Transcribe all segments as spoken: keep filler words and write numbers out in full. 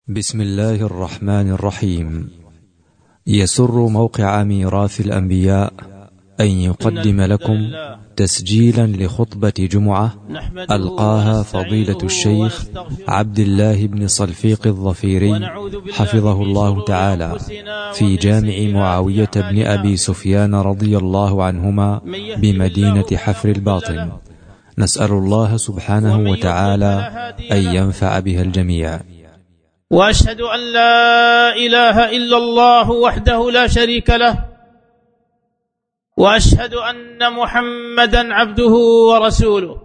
بسم الله الرحمن الرحيم. يسر موقع ميراث الأنبياء أن يقدم لكم تسجيلا لخطبة جمعة ألقاها فضيلة الشيخ عبد الله بن صلفيق الظفيري حفظه الله تعالى في جامع معاوية بن أبي سفيان رضي الله عنهما بمدينة حفر الباطن. نسأل الله سبحانه وتعالى أن ينفع بها الجميع. وأشهد أن لا إله إلا الله وحده لا شريك له، وأشهد أن محمدا عبده ورسوله.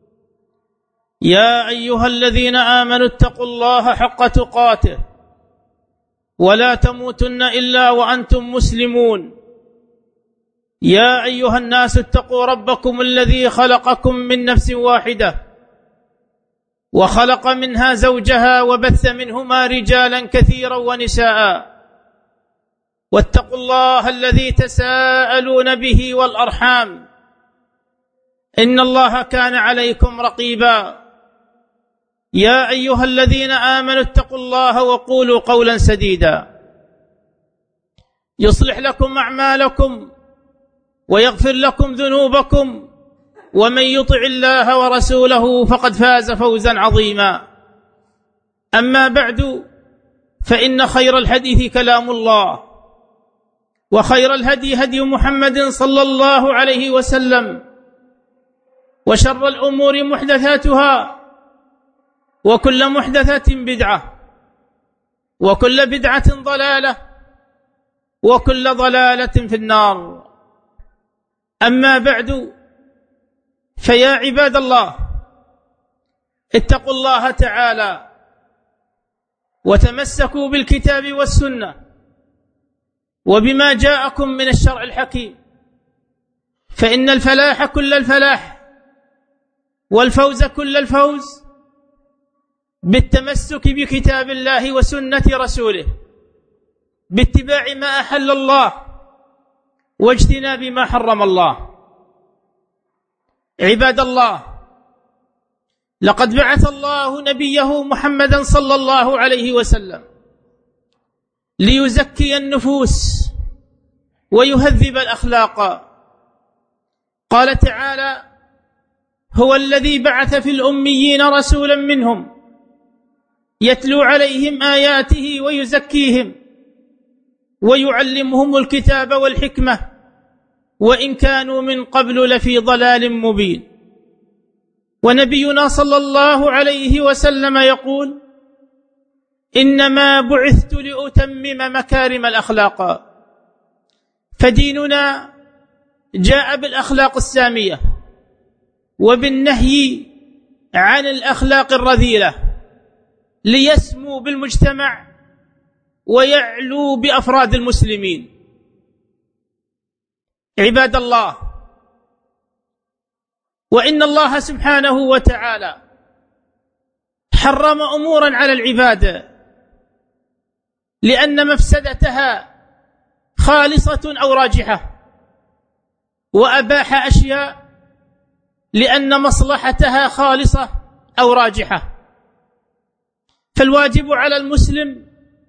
يا أيها الذين آمنوا اتقوا الله حق تقاته ولا تموتن إلا وأنتم مسلمون. يا أيها الناس اتقوا ربكم الذي خلقكم من نفس واحدة وخلق منها زوجها وبث منهما رجالا كثيرا ونساء، واتقوا الله الذي تساءلون به والأرحام إن الله كان عليكم رقيبا. يا أيها الذين آمنوا اتقوا الله وقولوا قولا سديدا يصلح لكم أعمالكم ويغفر لكم ذنوبكم، ومن يطع الله ورسوله فقد فاز فوزا عظيما. أما بعد، فإن خير الحديث كلام الله، وخير الهدي هدي محمد صلى الله عليه وسلم، وشر الأمور محدثاتها، وكل محدثة بدعة، وكل بدعة ضلالة، وكل ضلالة في النار. أما بعد، فيا عباد الله، اتقوا الله تعالى وتمسكوا بالكتاب والسنة وبما جاءكم من الشرع الحكيم، فإن الفلاح كل الفلاح والفوز كل الفوز بالتمسك بكتاب الله وسنة رسوله، باتباع ما أحل الله واجتناب ما حرم الله. عباد الله، لقد بعث الله نبيه محمدا صلى الله عليه وسلم ليزكي النفوس ويهذب الأخلاق. قال تعالى: هو الذي بعث في الأميين رسولا منهم يتلو عليهم آياته ويزكيهم ويعلمهم الكتاب والحكمة وإن كانوا من قبل لفي ضلال مبين. ونبينا صلى الله عليه وسلم يقول: إنما بعثت لأتمم مكارم الأخلاق. فديننا جاء بالأخلاق السامية وبالنهي عن الأخلاق الرذيلة ليسمو بالمجتمع ويعلو بأفراد المسلمين. عباد الله، وإن الله سبحانه وتعالى حرم أمورا على العباد لأن مفسدتها خالصة أو راجحة، وأباح أشياء لأن مصلحتها خالصة أو راجحة. فالواجب على المسلم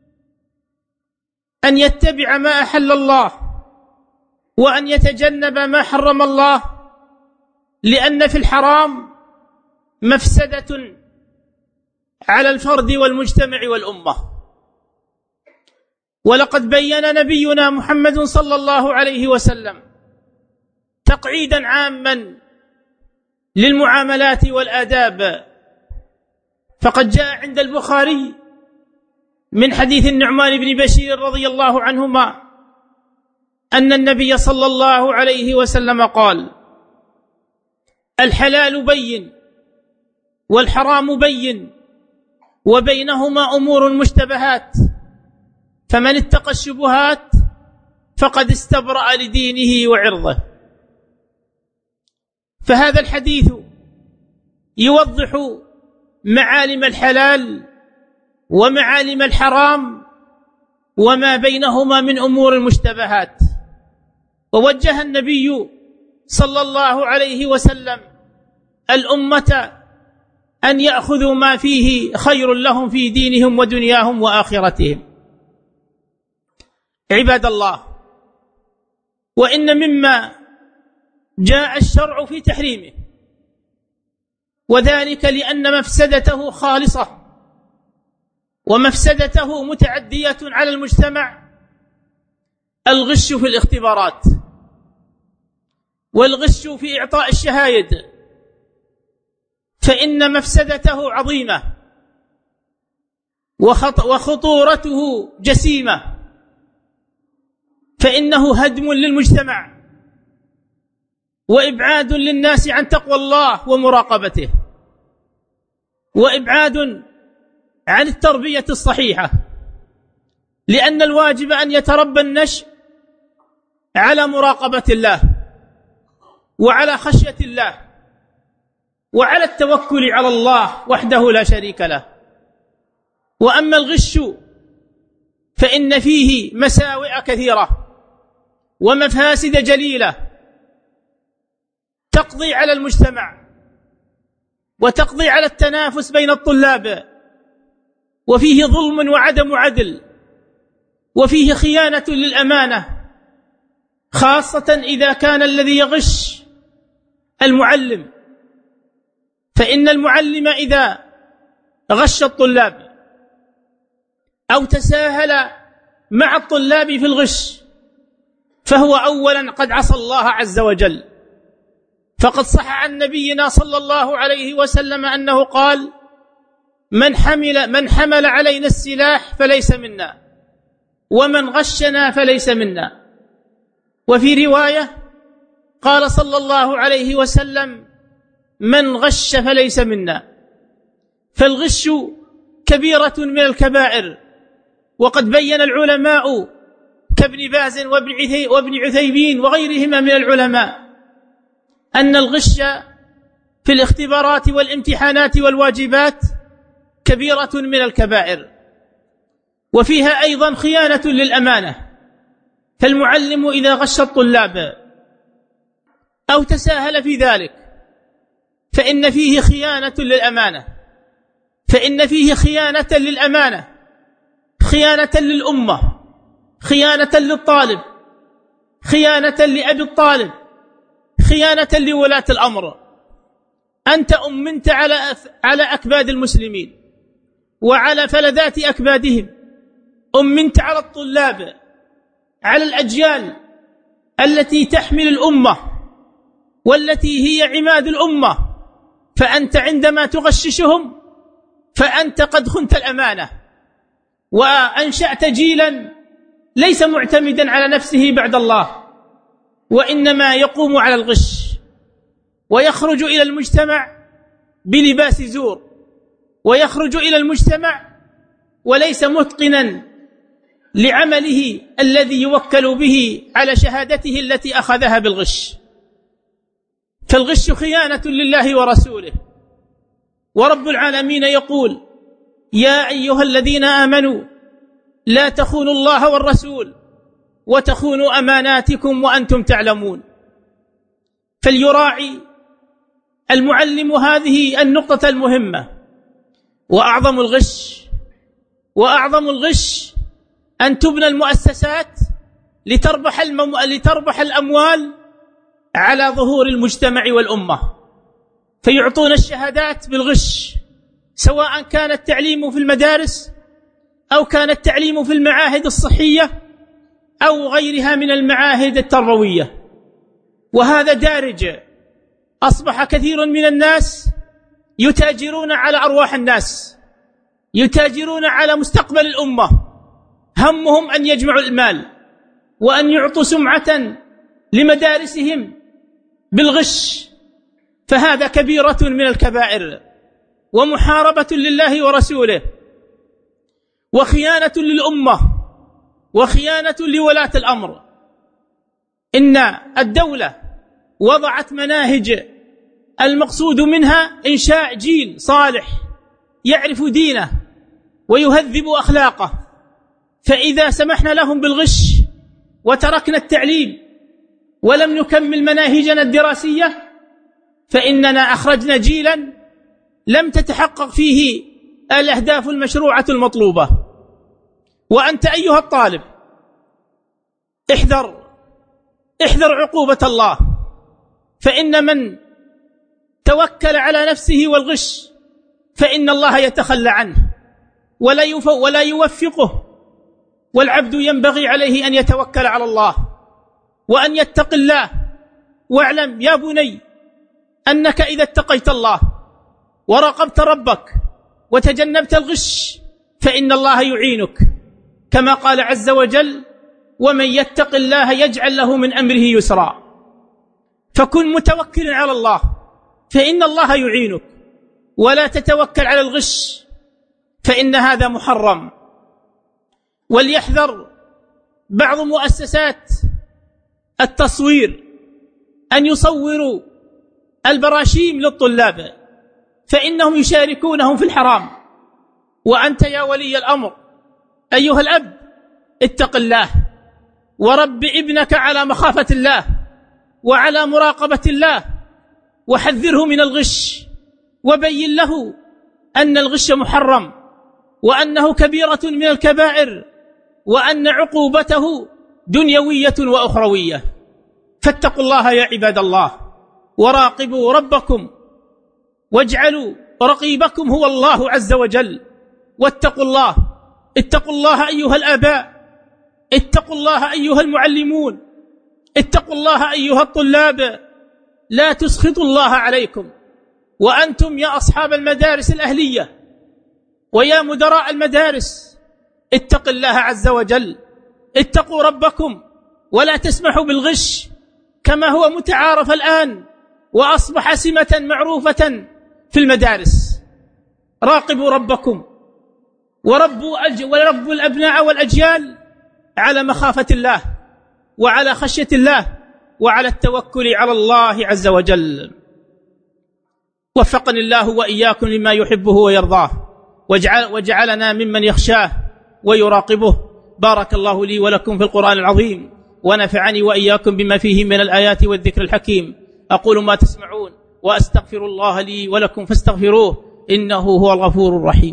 أن يتبع ما أحل الله وأن يتجنب ما حرم الله، لأن في الحرام مفسدة على الفرد والمجتمع والأمة. ولقد بين نبينا محمد صلى الله عليه وسلم تقعيدا عاما للمعاملات والآداب، فقد جاء عند البخاري من حديث النعمان بن بشير رضي الله عنهما أن النبي صلى الله عليه وسلم قال: الحلال بين والحرام بين وبينهما أمور مشتبهات، فمن اتقى الشبهات فقد استبرأ لدينه وعرضه. فهذا الحديث يوضح معالم الحلال ومعالم الحرام وما بينهما من أمور المشتبهات. ووجه النبي صلى الله عليه وسلم الأمة أن يأخذوا ما فيه خير لهم في دينهم ودنياهم وآخرتهم. عباد الله، وإن مما جاء الشرع في تحريمه، وذلك لأن مفسدته خالصة ومفسدته متعدية على المجتمع، الغش في الاختبارات، والغش في إعطاء الشهايد، فإن مفسدته عظيمة وخطورته جسيمة، فإنه هدم للمجتمع وإبعاد للناس عن تقوى الله ومراقبته، وإبعاد عن التربية الصحيحة، لأن الواجب أن يتربى النشء على مراقبة الله وعلى خشية الله وعلى التوكل على الله وحده لا شريك له. وأما الغش فإن فيه مساوئ كثيرة ومفاسد جليلة تقضي على المجتمع وتقضي على التنافس بين الطلاب، وفيه ظلم وعدم عدل، وفيه خيانة للأمانة، خاصة إذا كان الذي يغش المعلم، فإن المعلم إذا غش الطلاب أو تساهل مع الطلاب في الغش فهو أولا قد عصى الله عز وجل، فقد صح عن نبينا صلى الله عليه وسلم أنه قال: من حمل, من حمل علينا السلاح فليس منا، ومن غشنا فليس منا. وفي رواية قال صلى الله عليه وسلم: من غش فليس منا. فالغش كبيرة من الكبائر، وقد بين العلماء كابن باز وابن عثيمين وغيرهما من العلماء أن الغش في الاختبارات والامتحانات والواجبات كبيرة من الكبائر، وفيها أيضا خيانة للأمانة. فالمعلم إذا غش الطلاب أو تساهل في ذلك فإن فيه خيانة للأمانة، فإن فيه خيانة للأمانة، خيانة للأمة، خيانة للطالب، خيانة لأبي الطالب، خيانة لولاة الأمر. أنت أمنت على على أكباد المسلمين وعلى فلذات أكبادهم، أمنت على الطلاب، على الأجيال التي تحمل الأمة والتي هي عماد الأمة، فأنت عندما تغششهم فأنت قد خنت الأمانة وأنشأت جيلا ليس معتمدا على نفسه بعد الله، وإنما يقوم على الغش، ويخرج إلى المجتمع بلباس زور، ويخرج إلى المجتمع وليس متقنا لعمله الذي يوكل به على شهادته التي أخذها بالغش. فالغش خيانة لله ورسوله، ورب العالمين يقول: يا أيها الذين آمنوا لا تخونوا الله والرسول وتخونوا أماناتكم وأنتم تعلمون. فليراعي المعلم هذه النقطة المهمة. وأعظم الغش وأعظم الغش أن تبنى المؤسسات لتربح, المم... لتربح الأموال على ظهور المجتمع والأمة، فيعطون الشهادات بالغش، سواء كان التعليم في المدارس أو كان التعليم في المعاهد الصحية أو غيرها من المعاهد التربوية. وهذا دارج، أصبح كثير من الناس يتاجرون على أرواح الناس، يتاجرون على مستقبل الأمة، همهم أن يجمعوا المال وأن يعطوا سمعة لمدارسهم بالغش، فهذا كبيرة من الكبائر ومحاربة لله ورسوله وخيانة للأمة وخيانة لولاة الأمر. إن الدولة وضعت مناهج المقصود منها إنشاء جيل صالح يعرف دينه ويهذب أخلاقه، فإذا سمحنا لهم بالغش وتركنا التعليم ولم نكمل مناهجنا الدراسية فإننا أخرجنا جيلا لم تتحقق فيه الأهداف المشروعة المطلوبة. وأنت أيها الطالب احذر احذر عقوبة الله، فإن من توكل على نفسه والغش فإن الله يتخلى عنه ولا ولا يوفقه، والعبد ينبغي عليه أن يتوكل على الله وأن يتقي الله. واعلم يا بني أنك إذا اتقيت الله وراقبت ربك وتجنبت الغش فإن الله يعينك، كما قال عز وجل: ومن يتق الله يجعل له من أمره يسرا. فكن متوكلا على الله فإن الله يعينك، ولا تتوكل على الغش فإن هذا محرم. وليحذر بعض مؤسسات التصوير أن يصوروا البراشيم للطلاب، فإنهم يشاركونهم في الحرام. وأنت يا ولي الأمر أيها الأب اتق الله ورب ابنك على مخافة الله وعلى مراقبة الله، وحذره من الغش، وبين له أن الغش محرم، وأنه كبيرة من الكبائر، وأن عقوبته دنيوية وأخروية. فاتقوا الله يا عباد الله، وراقبوا ربكم، واجعلوا رقيبكم هو الله عز وجل. واتقوا الله اتقوا الله أيها الآباء، اتقوا الله أيها المعلمون، اتقوا الله أيها الطلاب، لا تسخطوا الله عليكم. وأنتم يا أصحاب المدارس الأهلية ويا مدراء المدارس اتقوا الله عز وجل، اتقوا ربكم، ولا تسمحوا بالغش كما هو متعارف الآن وأصبح سمة معروفة في المدارس. راقبوا ربكم وربوا, وربوا الأبناء والأجيال على مخافة الله وعلى خشية الله وعلى التوكل على الله عز وجل. وفقني الله وإياكم لما يحبه ويرضاه، وجعل وجعلنا ممن يخشاه ويراقبه. بارك الله لي ولكم في القرآن العظيم، ونفعني وإياكم بما فيه من الآيات والذكر الحكيم. أقول ما تسمعون وأستغفر الله لي ولكم فاستغفروه إنه هو الغفور الرحيم.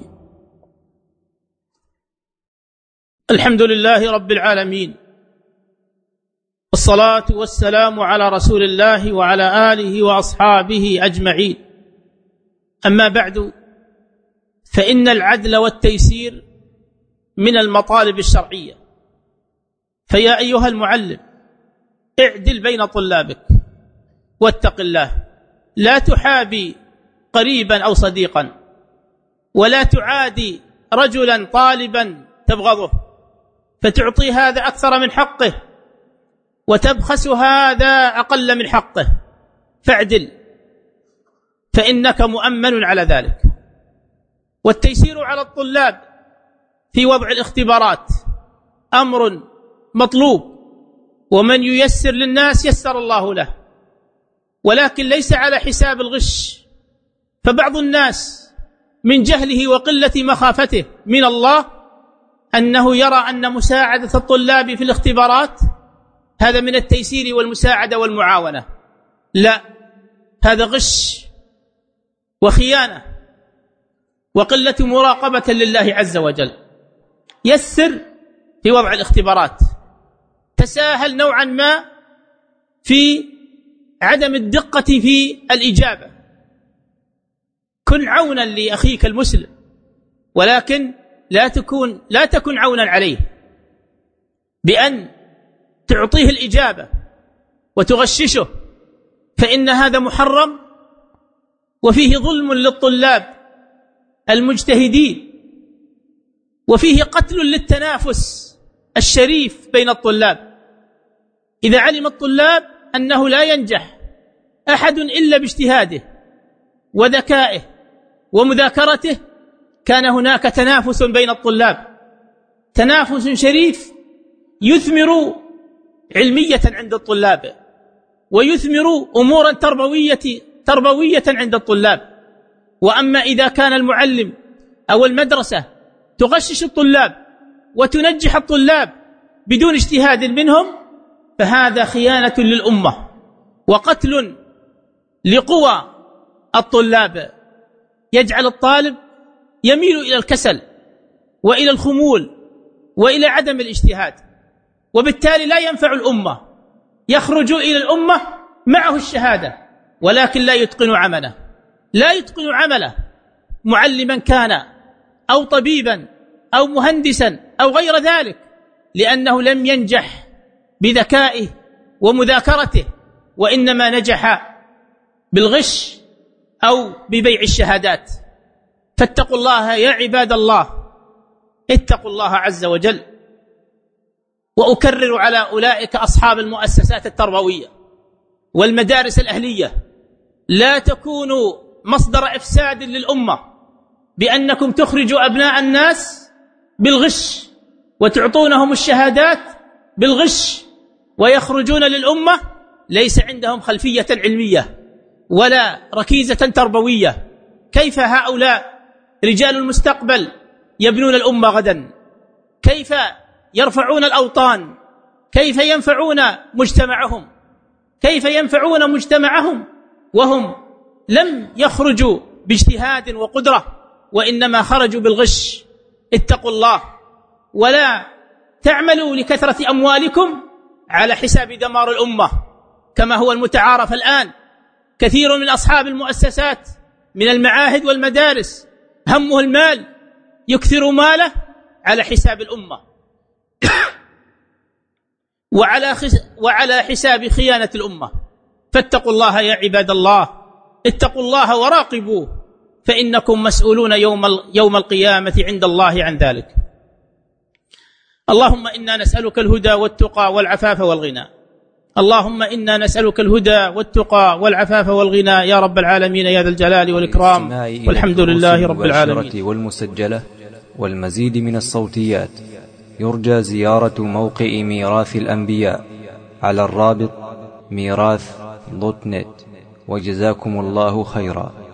الحمد لله رب العالمين، والصلاة والسلام على رسول الله وعلى آله وأصحابه أجمعين. أما بعد، فإن العدل والتيسير من المطالب الشرعية. فيا أيها المعلم اعدل بين طلابك واتق الله، لا تحابي قريبا أو صديقا، ولا تعادي رجلا طالبا تبغضه فتعطي هذا أكثر من حقه وتبخس هذا أقل من حقه. فاعدل فإنك مؤمن على ذلك. والتيسير على الطلاب في وضع الاختبارات أمر مطلوب، ومن ييسر للناس يسر الله له، ولكن ليس على حساب الغش. فبعض الناس من جهله وقلة مخافته من الله أنه يرى أن مساعدة الطلاب في الاختبارات هذا من التيسير والمساعدة والمعاونة. لا، هذا غش وخيانة وقلة مراقبة لله عز وجل. يسر في وضع الاختبارات، تساهل نوعا ما في عدم الدقة في الإجابة، كن عونا لأخيك المسلم، ولكن لا تكون لا تكن عونا عليه بأن تعطيه الإجابة وتغششه، فإن هذا محرم وفيه ظلم للطلاب المجتهدين، وفيه قتل للتنافس الشريف بين الطلاب. إذا علم الطلاب أنه لا ينجح أحد إلا باجتهاده وذكائه ومذاكرته، كان هناك تنافس بين الطلاب، تنافس شريف يثمر علمية عند الطلاب ويثمر أمورا تربوية تربوية عند الطلاب. وأما إذا كان المعلم أو المدرسة تغشش الطلاب وتنجح الطلاب بدون اجتهاد منهم، فهذا خيانة للأمة وقتل لقوى الطلاب. يجعل الطالب يميل إلى الكسل وإلى الخمول وإلى عدم الاجتهاد، وبالتالي لا ينفع الأمة. يخرج إلى الأمة معه الشهادة ولكن لا يتقن عمله، لا يتقن عمله، معلما كان أو طبيبا أو مهندسا أو غير ذلك، لأنه لم ينجح بذكائه ومذاكرته، وإنما نجح بالغش أو ببيع الشهادات. فاتقوا الله يا عباد الله، اتقوا الله عز وجل. وأكرر على أولئك أصحاب المؤسسات التربوية والمدارس الأهلية: لا تكونوا مصدر إفساد للأمة بأنكم تخرجوا أبناء الناس بالغش وتعطونهم الشهادات بالغش، ويخرجون للأمة ليس عندهم خلفية علمية ولا ركيزة تربوية. كيف هؤلاء رجال المستقبل يبنون الأمة غدا؟ كيف يرفعون الأوطان؟ كيف ينفعون مجتمعهم؟ كيف ينفعون مجتمعهم وهم لم يخرجوا باجتهاد وقدرة، وإنما خرجوا بالغش؟ اتقوا الله، ولا تعملوا لكثرة أموالكم على حساب دمار الأمة كما هو المتعارف الآن. كثير من أصحاب المؤسسات من المعاهد والمدارس همه المال، يكثر ماله على حساب الأمة وعلى وعلى حساب خيانة الأمة. فاتقوا الله يا عباد الله، اتقوا الله وراقبوه، فإنكم مسؤولون يوم يوم القيامة عند الله عن ذلك. اللهم إنا نسألك الهدى والتقى والعفاف والغنى. اللهم إنا نسألك الهدى والتقى والعفاف والغنى يا رب العالمين يا ذا الجلال والإكرام، والحمد لله رب العالمين. والمسجلة والمزيد من الصوتيات يرجى زيارة موقع ميراث الأنبياء على الرابط ميراث دوت نت. وجزاكم الله خيرا.